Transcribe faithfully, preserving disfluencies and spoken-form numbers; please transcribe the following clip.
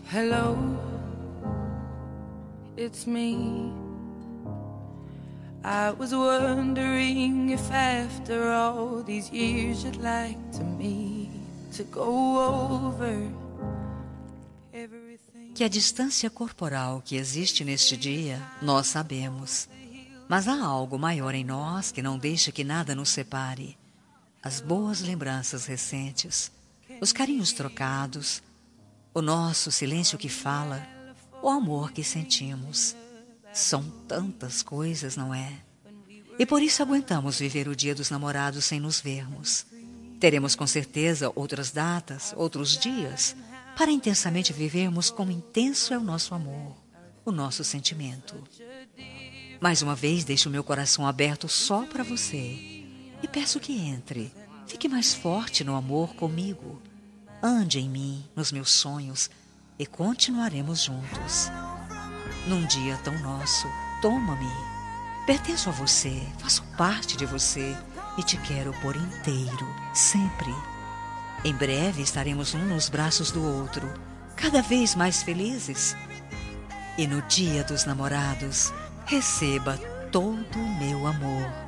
Hello, it's me. I was wondering if after all these years you'd like to me to go over everything. Que a distância corporal que existe neste dia, nós sabemos. Mas há algo maior em nós que não deixa que nada nos separe. As boas lembranças recentes, os carinhos trocados, o nosso silêncio que fala, o amor que sentimos. São tantas coisas, não é? E por isso aguentamos viver o Dia dos Namorados sem nos vermos. Teremos com certeza outras datas, outros dias, para intensamente vivermos como intenso é o nosso amor, o nosso sentimento. Mais uma vez deixo o meu coração aberto só para você e peço que entre, fique mais forte no amor comigo. Ande em mim, nos meus sonhos, e continuaremos juntos. Num dia tão nosso, toma-me. Pertenço a você, faço parte de você e te quero por inteiro, sempre. Em breve estaremos um nos braços do outro, cada vez mais felizes. E no Dia dos Namorados, receba todo o meu amor.